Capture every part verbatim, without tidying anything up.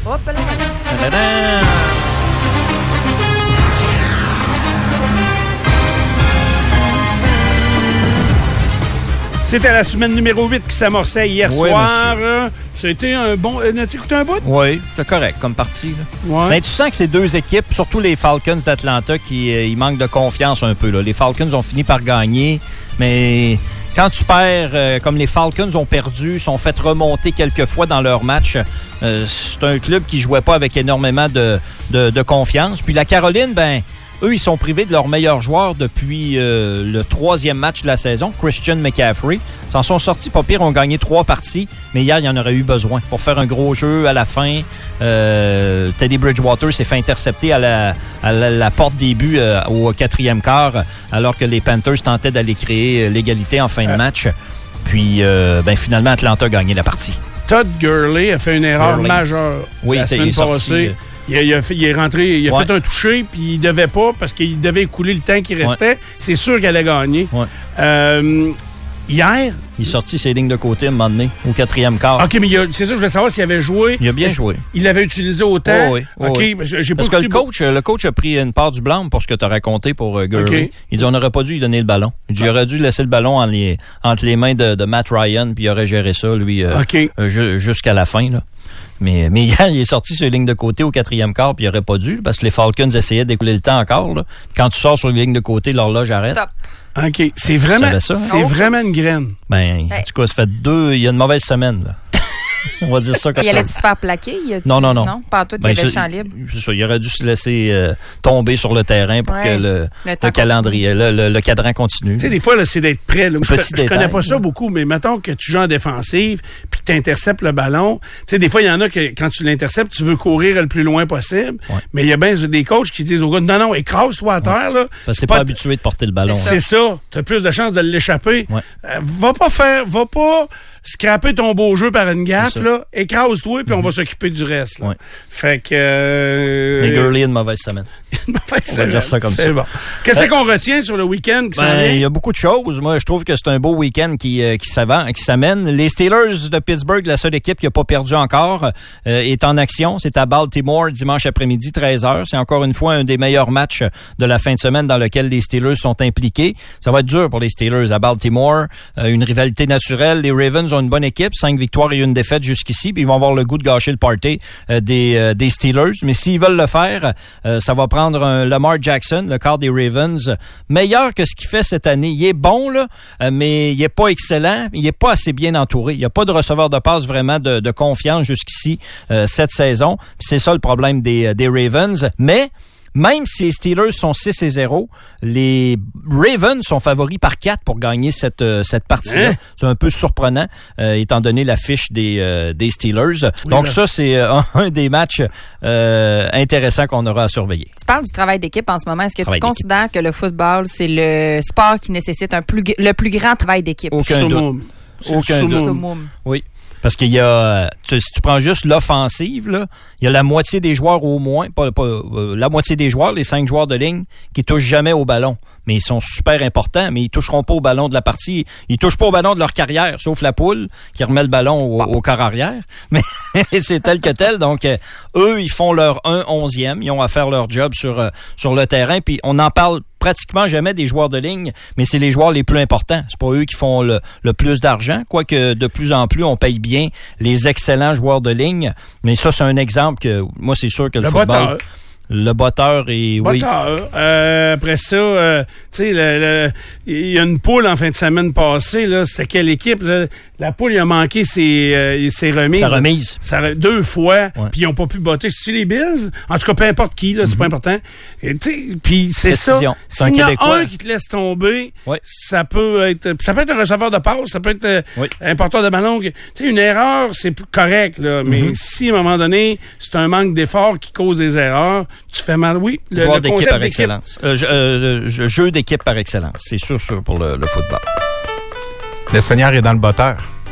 Hop là! Ta-da-da! C'était la semaine numéro huit qui s'amorçait hier oui, soir. Monsieur. Ça a été un bon... As-tu écouté un bout? Oui, c'est correct comme partie. Là. Ouais. Mais tu sens que ces deux équipes, surtout les Falcons d'Atlanta, qui euh, ils manquent de confiance un peu. Là. Les Falcons ont fini par gagner, mais quand tu perds, euh, comme les Falcons ont perdu, sont fait remonter quelques fois dans leur match, euh, c'est un club qui jouait pas avec énormément de, de, de confiance. Puis la Caroline, ben... Eux, ils sont privés de leur meilleur joueur depuis euh, le troisième match de la saison, Christian McCaffrey. Ils s'en sont sortis pas pire, ont gagné trois parties, mais hier, il y en aurait eu besoin pour faire un gros jeu à la fin. Euh, Teddy Bridgewater s'est fait intercepter à la, à la, la porte des buts euh, au quatrième quart, alors que les Panthers tentaient d'aller créer l'égalité en fin de match. Puis, euh, ben, finalement, Atlanta a gagné la partie. Todd Gurley a fait une erreur Gurley. majeure oui, la semaine il est passée. sorti, Il, a, il, a fait, il est rentré, il a ouais. fait un toucher, puis il devait pas, parce qu'il devait écouler le temps qui restait. Ouais. C'est sûr qu'elle allait gagner. Ouais. Euh, hier... Il est sorti ses lignes de côté à un moment donné, au quatrième quart. OK, mais il a, c'est ça, je voulais savoir s'il avait joué. Il a bien joué. Il l'avait utilisé autant. Oh oui, oh OK, oui. J'ai parce pas que le coach, le coach a pris une part du blâme pour ce que tu as raconté pour uh, Gurley. Okay. Il dit on n'aurait pas dû lui donner le ballon. Il dit, il aurait dû laisser le ballon en les, entre les mains de, de Matt Ryan, puis il aurait géré ça, lui, euh, okay. euh, ju- jusqu'à la fin, là. Mais, mais hier, il est sorti sur les lignes de côté au quatrième quart, puis il n'aurait pas dû, parce que les Falcons essayaient d'écouler le temps encore. Là. Quand tu sors sur les lignes de côté, l'horloge arrête. Stop. OK. C'est vraiment, ça, c'est oh. vraiment une graine. Ben, en tout cas, ça fait deux... Il y a une mauvaise semaine, là. On va dire ça comme ça. Il allait-tu se faire plaquer? Non, non, non. Non, pas tout, il ben, y avait le champ libre. C'est ça, il aurait dû se laisser euh, tomber sur le terrain pour ouais. que le, le, le calendrier, le, le, le cadran continue. Tu sais, des fois, là, c'est d'être prêt. Là. Je, je connais pas ça là. beaucoup, mais mettons que tu joues en défensive puis que tu interceptes le ballon. Tu sais, des fois, il y en a que quand tu l'interceptes, tu veux courir le plus loin possible. Ouais. Mais il y a bien des coachs qui disent au gars, non, non, écrase-toi à terre. Ouais. Là. Parce que t'es pas, pas habitué de porter le ballon. C'est ça. ça. Tu as plus de chances de l'échapper. Ouais. Euh, va pas faire, va pas scraper ton beau jeu par une gaffe, là. Écrase-toi, puis mm-hmm. on va s'occuper du reste. Là. Ouais. Fait que... Euh... Mais Gurley a une mauvaise semaine. une mauvaise on va dire ça comme c'est ça. Bon. Qu'est-ce euh, qu'on retient sur le week-end qui ben, il y a beaucoup de choses. Moi, je trouve que c'est un beau week-end qui, euh, qui, qui s'amène. Les Steelers de Pittsburgh, la seule équipe qui n'a pas perdu encore, euh, est en action. C'est à Baltimore, dimanche après-midi, treize heures. C'est encore une fois un des meilleurs matchs de la fin de semaine dans lequel les Steelers sont impliqués. Ça va être dur pour les Steelers à Baltimore. Euh, une rivalité naturelle. Les Ravens ont une bonne équipe. Cinq victoires et une défaite jusqu'ici. Puis ils vont avoir le goût de gâcher le party euh, des, euh, des Steelers. Mais s'ils veulent le faire, euh, ça va prendre un Lamar Jackson, le quart des Ravens, meilleur que ce qu'il fait cette année. Il est bon, là, euh, mais il est pas excellent. Il est pas assez bien entouré. Il n'y a pas de receveur de passe vraiment de, de confiance jusqu'ici euh, cette saison. Puis c'est ça le problème des, des Ravens. Mais même si les Steelers sont six et zéro, les Ravens sont favoris par quatre pour gagner cette euh, cette partie-là. Hein? C'est un peu surprenant, euh, étant donné la fiche des euh, des Steelers. Oui, Donc là. ça, c'est euh, un des matchs euh, intéressants qu'on aura à surveiller. Tu parles du travail d'équipe en ce moment. Est-ce que travail tu d'équipe. considères que le football, c'est le sport qui nécessite un plus le plus grand travail d'équipe? Aucun Soumum. doute. Aucun doute. Soumum. Oui. Parce qu'il y a, tu, si tu prends juste l'offensive, là, il y a la moitié des joueurs au moins, pas, pas euh, la moitié des joueurs, les cinq joueurs de ligne, qui touchent jamais au ballon. Mais ils sont super importants, mais ils toucheront pas au ballon de la partie. Ils touchent pas au ballon de leur carrière, sauf la poule qui remet le ballon au, au corps arrière. Mais c'est tel que tel. Donc, euh, eux, ils font leur un onzième. Ils ont à faire leur job sur euh, sur le terrain. Puis on en parle pratiquement jamais des joueurs de ligne, mais c'est les joueurs les plus importants. C'est pas eux qui font le, le plus d'argent, quoique de plus en plus, on paye bien les excellents joueurs de ligne. Mais ça, c'est un exemple que, moi, c'est sûr que le, le football... Botteur. Le botteur et oui. Botteur. Euh, après ça, euh, tu sais, il y a une poule en fin de semaine passée, là. C'était quelle équipe, là? La poule, il a manqué ses, euh, ses remises. Sa remise. Ça, deux fois, ouais. Puis ils n'ont pas pu botter. C'est-tu les Bills? En tout cas, peu importe qui, là, c'est mm-hmm. pas important. Puis c'est Précision. ça. S'il y en a un qui te laisse tomber, ouais. ça peut être ça peut être un receveur de passe, ça peut être euh, oui. un porteur de ballon. Tu sais, une erreur, c'est correct, là. Mais mm-hmm. si, à un moment donné, c'est un manque d'effort qui cause des erreurs, tu fais mal. Oui, le, joueur le d'équipe par d'équipe. excellence. Euh, euh, le jeu d'équipe par excellence. C'est sûr, sûr pour le, le football. Le Seigneur est dans le botteur.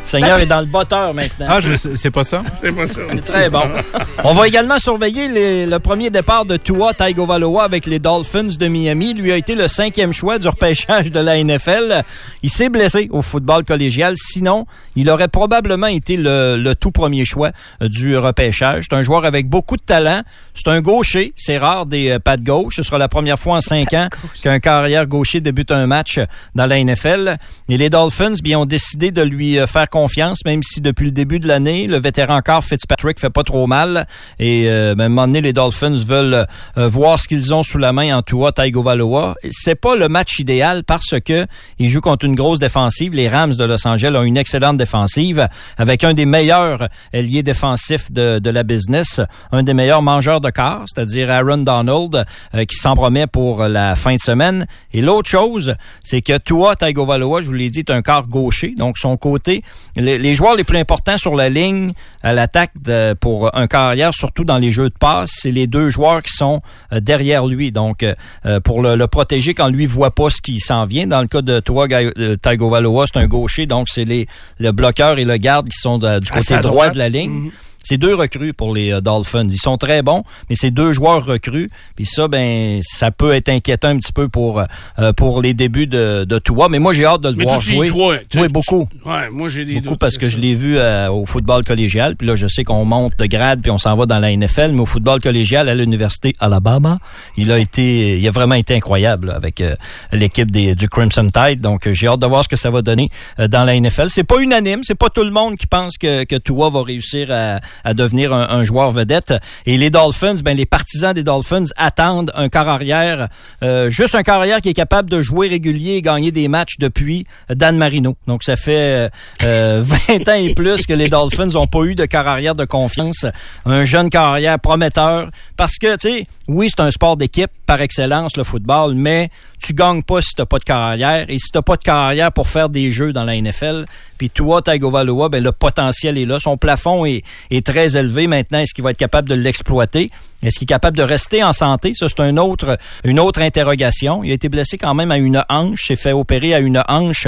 Seigneur est dans le botteur maintenant. Ah, je, c'est pas ça? C'est pas ça. C'est très bon. On va également surveiller les, le premier départ de Tua Tagovailoa avec les Dolphins de Miami. Lui a été le cinquième choix du repêchage de la N F L. Il s'est blessé au football collégial. Sinon, il aurait probablement été le, le tout premier choix du repêchage. C'est un joueur avec beaucoup de talent. C'est un gaucher. C'est rare des pattes gauche. Ce sera la première fois en cinq ans qu'un carrière gaucher débute un match dans la N F L. Et les Dolphins, bien, ont décidé de lui faire confiance, même si depuis le début de l'année, le vétéran encore Fitzpatrick fait pas trop mal. Et euh, ben, à un moment donné, les Dolphins veulent euh, voir ce qu'ils ont sous la main en Tua Tagovailoa. C'est pas le match idéal parce que ils jouent contre une grosse défensive. Les Rams de Los Angeles ont une excellente défensive avec un des meilleurs ailiers défensifs de, de la business, un des meilleurs mangeurs de quart, c'est-à-dire Aaron Donald, euh, qui s'en promet pour la fin de semaine. Et l'autre chose, c'est que Tua Tagovailoa, je vous l'ai dit, est un quart gaucher, donc son côté, les, les joueurs les plus importants sur la ligne à l'attaque de, pour un carrière, surtout dans les jeux de passe, c'est les deux joueurs qui sont euh, derrière lui. Donc, euh, pour le, le protéger quand lui voit pas ce qui s'en vient. Dans le cas de Tua euh, Tagovailoa, c'est un gaucher, donc c'est les le bloqueur et le garde qui sont de, du côté droit droite. de la ligne. Mm-hmm. C'est deux recrues pour les euh, Dolphins. Ils sont très bons, mais c'est deux joueurs recrues. Puis ça, ben, ça peut être inquiétant un petit peu pour euh, pour les débuts de, de Tua. Mais moi, j'ai hâte de le mais voir tu jouer. Crois, tu, oui, beaucoup. Tu, ouais, moi j'ai des beaucoup doutes, parce que ça. je l'ai vu euh, au football collégial. Puis là, je sais qu'on monte de grade puis on s'en va dans la N F L. Mais au football collégial à l'université Alabama, il a été, il a vraiment été incroyable là, avec euh, l'équipe des, du Crimson Tide. Donc, euh, j'ai hâte de voir ce que ça va donner euh, dans la N F L. C'est pas unanime. C'est pas tout le monde qui pense que que Tua va réussir à, à devenir un un joueur vedette. Et les Dolphins, ben les partisans des Dolphins attendent un corps arrière, euh, juste un corps arrière qui est capable de jouer régulier et gagner des matchs depuis Dan Marino. Donc ça fait euh, vingt ans et plus que les Dolphins n'ont pas eu de corps arrière de confiance. Un jeune corps arrière prometteur. Parce que, tu sais, oui, c'est un sport d'équipe par excellence, le football, mais tu gagnes pas si t'as pas de corps arrière. Et si t'as pas de corps arrière pour faire des jeux dans la N F L, puis Tua Tagovailoa, ben le potentiel est là. Son plafond est, est très élevé maintenant. Est-ce qu'il va être capable de l'exploiter? Est-ce qu'il est capable de rester en santé? Ça, c'est un autre, une autre interrogation. Il a été blessé quand même à une hanche, s'est fait opérer à une hanche.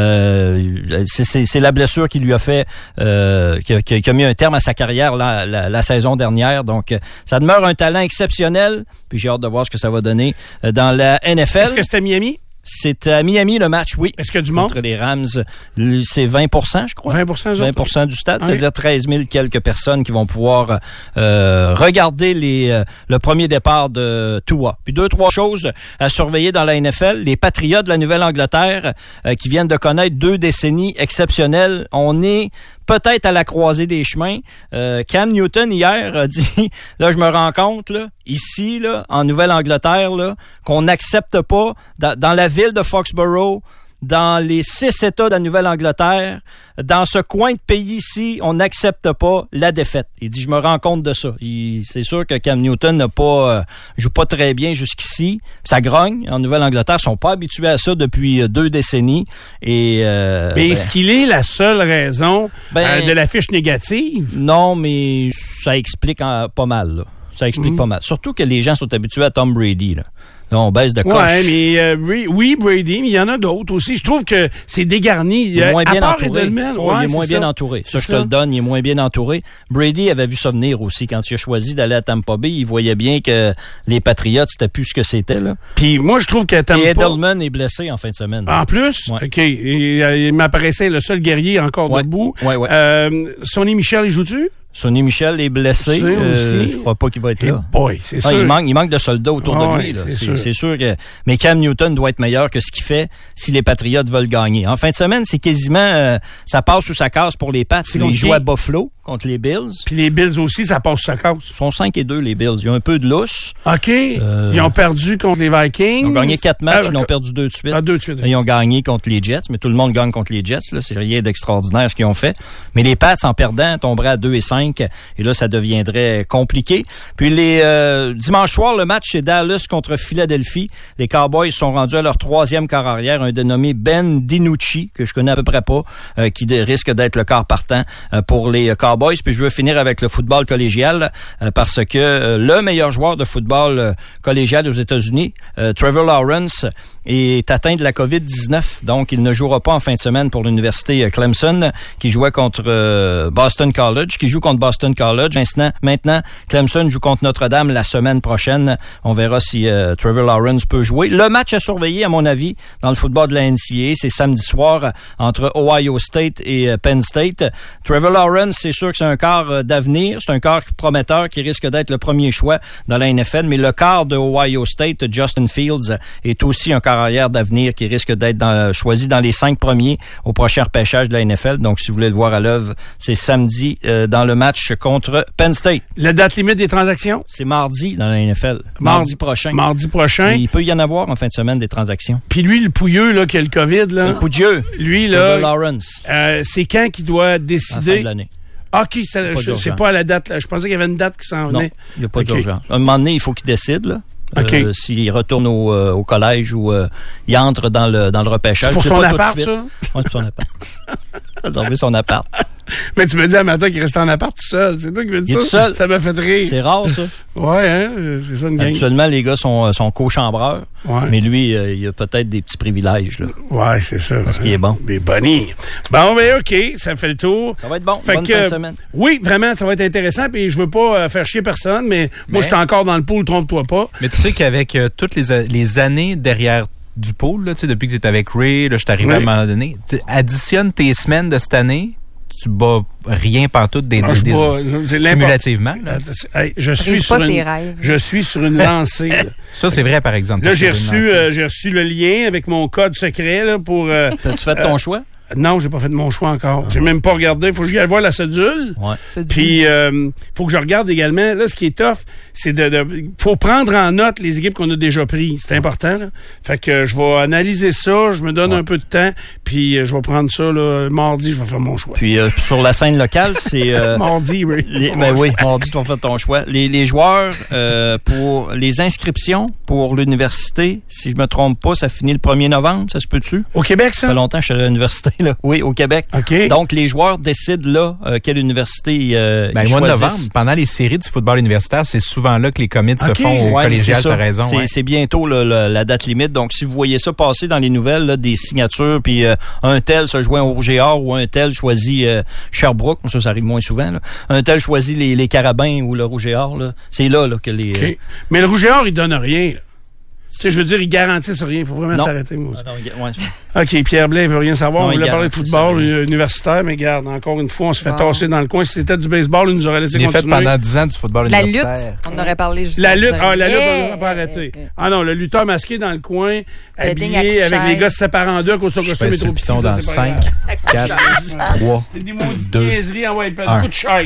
Euh, c'est, c'est, c'est la blessure qui lui a fait, euh, qui, a, qui a mis un terme à sa carrière la, la, la saison dernière. Donc, ça demeure un talent exceptionnel. Puis j'ai hâte de voir ce que ça va donner dans la N F L. Est-ce que c'était Miami? C'est à Miami le match, oui. Est-ce qu'il y a du monde? Contre les Rams, c'est vingt pour cent, je crois. vingt pour cent, vingt pour cent du stade, oui. C'est-à-dire treize mille quelques personnes qui vont pouvoir euh, regarder les euh, le premier départ de Tua. Puis deux, trois choses à surveiller dans la N F L. Les Patriots de la Nouvelle-Angleterre euh, qui viennent de connaître deux décennies exceptionnelles. On est peut-être à la croisée des chemins. Euh, Cam Newton, hier, a dit, là, je me rends compte, là, ici, là, en Nouvelle-Angleterre, là, qu'on n'accepte pas, dans, dans la ville de Foxborough, dans les six États de la Nouvelle-Angleterre, dans ce coin de pays ici, on n'accepte pas la défaite. Il dit, je me rends compte de ça. Il, c'est sûr que Cam Newton n'a pas, euh, joue pas très bien jusqu'ici. Ça grogne. En Nouvelle-Angleterre, ils sont pas habitués à ça depuis deux décennies. Et, euh, mais ben, est-ce qu'il est la seule raison ben, euh, de la fiche négative? Non, mais ça explique en, pas mal, là. Ça explique mmh. pas mal. Surtout que les gens sont habitués à Tom Brady, là. Là, on baisse de coche. Ouais, mais euh, oui, Brady, mais il y en a d'autres aussi. Je trouve que c'est dégarni. Il est moins bien entouré. Edelman, oh, ouais, il est moins bien ça. entouré. Ça, c'est je te ça. le donne, il est moins bien entouré. Brady avait vu ça venir aussi. Quand il a choisi d'aller à Tampa Bay, il voyait bien que les Patriots, c'était plus ce que c'était, là. Puis moi, je trouve que Tampa... Et Edelman est blessé en fin de semaine. En plus? Ouais. OK. Et, euh, il m'apparaissait le seul guerrier encore ouais. debout. Ouais, ouais. Euh, Sonny Michel, il joue-tu? Sonny Michel est blessé. Euh, je crois pas qu'il va être hey là. Boy, c'est ah, sûr. Il manque, il manque de soldats autour ah, de lui. Ouais, Là. C'est, c'est, sûr. c'est sûr que. Mais Cam Newton doit être meilleur que ce qu'il fait si les Patriots veulent gagner. En fin de semaine, c'est quasiment euh, ça passe ou ça casse pour les Pats. C'est ils jouent à Buffalo contre les Bills. Puis les Bills aussi, ça passe ou ça casse. Ils sont cinq et deux les Bills. Ils ont un peu de lousse. OK. Euh, ils ont perdu contre les Vikings. Ils ont gagné quatre matchs, ah, ils ont perdu deux de suite. Ah, deux de suite. Ils ont gagné contre les Jets, mais tout le monde gagne contre les Jets. Là. C'est rien d'extraordinaire ce qu'ils ont fait. Mais les Pats, en perdant, tomberaient à deux et cinq. Et là, ça deviendrait compliqué. Puis les euh, dimanche soir, le match, c'est Dallas contre Philadelphie. Les Cowboys sont rendus à leur troisième quart arrière, un dénommé Ben DiNucci, que je connais à peu près pas, euh, qui de, risque d'être le quart partant euh, pour les Cowboys Cowboys. Puis je veux finir avec le football collégial euh, parce que euh, le meilleur joueur de football euh, collégial aux États-Unis, euh, Trevor Lawrence, est atteint de la covid dix-neuf. Donc, il ne jouera pas en fin de semaine pour l'université Clemson, qui jouait contre euh, Boston College, qui joue contre Boston College. Maintenant, maintenant, Clemson joue contre Notre-Dame la semaine prochaine. On verra si euh, Trevor Lawrence peut jouer. Le match à surveiller, à mon avis, dans le football de la N C A A, c'est samedi soir entre Ohio State et euh, Penn State. Trevor Lawrence, c'est sûr que c'est un quart euh, d'avenir. C'est un quart prometteur qui risque d'être le premier choix dans la N F L. Mais le quart de Ohio State, Justin Fields, est aussi un quart arrière d'avenir qui risque d'être dans, choisi dans les cinq premiers au prochain repêchage de la N F L. Donc, si vous voulez le voir à l'œuvre, c'est samedi euh, dans le match contre Penn State. La date limite des transactions? C'est mardi dans la N F L. Mardi, mardi prochain. Mardi prochain. Et il peut y en avoir en fin de semaine des transactions. Puis lui, le pouilleux, là, qui a le COVID, là. Le pouilleux. Lui, là. Lawrence. Euh, c'est quand qu'il doit décider? À la fin de l'année. OK, c'est, pas c'est pas à la date. Là. Je pensais qu'il y avait une date qui s'en venait. Non, il n'y a pas okay. d'urgence. À un moment donné, il faut qu'il décide, là. Okay. Euh, s'il retourne au, euh, au collège ou euh, il entre dans le dans le repêchage. C'est pour c'est son pas appart, ça? Oui, c'est pour son appart. Réserver son appart. Mais tu me dis à matin qu'il reste en appart tout seul. C'est toi qui me dis il ça? Est tout seul. Ça m'a fait rire. C'est rare, ça. Ouais, hein? C'est ça une gang. Habituellement, les gars sont, sont co-chambreurs. Ouais. Mais lui, euh, il a peut-être des petits privilèges, là. Ouais, c'est ça. Parce qu'il est bon. Des bonnies. Bon, ben, OK. Ça fait le tour. Ça va être bon. Fait Bonne que, fin de semaine. Oui, vraiment, ça va être intéressant. Puis je veux pas euh, faire chier personne, mais, mais moi, je suis encore dans le pool, trompe-toi pas. Mais tu sais qu'avec euh, toutes les, les années derrière du pool, là, depuis que tu es avec Ray, là, je t'arrive oui. à un moment donné, additionne tes semaines de cette année, tu bats rien pantoute des, non, des, des bats, cumulativement. Là. Hey, je suis sur une, je suis sur une lancée. Là. Ça, c'est vrai, par exemple. Là, j'ai reçu, euh, j'ai reçu le lien avec mon code secret là, pour... Euh, T'as-tu fait ton euh, choix? Non, j'ai pas fait de mon choix encore. Ah, j'ai ouais. même pas regardé. Faut que j'aille voir la cédule. Ouais. Puis, euh, faut que je regarde également. Là, ce qui est tough, c'est de, de faut prendre en note les équipes qu'on a déjà prises. C'est important. Là. Fait que je vais analyser ça. Je me donne ouais. un peu de temps. Puis, euh, je vais prendre ça là, mardi. Je vais faire mon choix. Puis, euh, sur la scène locale, c'est euh, mardi, oui. Les, ben oui, mardi, tu vas faire ton choix. Les, les joueurs euh, pour les inscriptions pour l'université, si je me trompe pas, ça finit le premier novembre. Ça se peut-tu? Au Québec, ça? Ça fait longtemps que je suis à l'université. Là. Oui, au Québec. Okay. Donc, les joueurs décident là euh, quelle université euh, ben, ils le mois de choisissent. novembre, pendant les séries du football universitaire, c'est souvent là que les commits okay. se font au ouais, collégial, t'as raison. C'est, ouais. c'est bientôt là, la, la date limite. Donc, si vous voyez ça passer dans les nouvelles, là, des signatures, puis euh, un tel se joint au Rouge et Or ou un tel choisit euh, Sherbrooke, ça, ça arrive moins souvent. Là. Un tel choisit les, les Carabins ou le Rouge et Or. Là. C'est là, là que les... Okay. Euh... Mais le Rouge et Or, il donne rien. Tu sais, je veux dire, ils garantissent rien. Il faut vraiment non. s'arrêter, moi aussi. Ah non, ouais, OK, Pierre Blais, il veut rien savoir. Non, on voulait parler de football ça, universitaire, mais regarde, encore une fois, on se fait bon. tasser dans le coin. Si c'était du baseball, il nous aurait laissé il continuer. Il est fait pendant dix ans du football la universitaire. La lutte, on aurait parlé juste La lutte, ah, la lutte, yeah, on n'aurait pas arrêté. yeah, yeah. Ah non, le lutteur masqué dans le coin, le habillé, avec les gars se séparant en deux, à cause de son costume est trop petit. dans cinq, quatre, trois, C'est des mots de deux, niaiseries, en ouais, coup de chaise.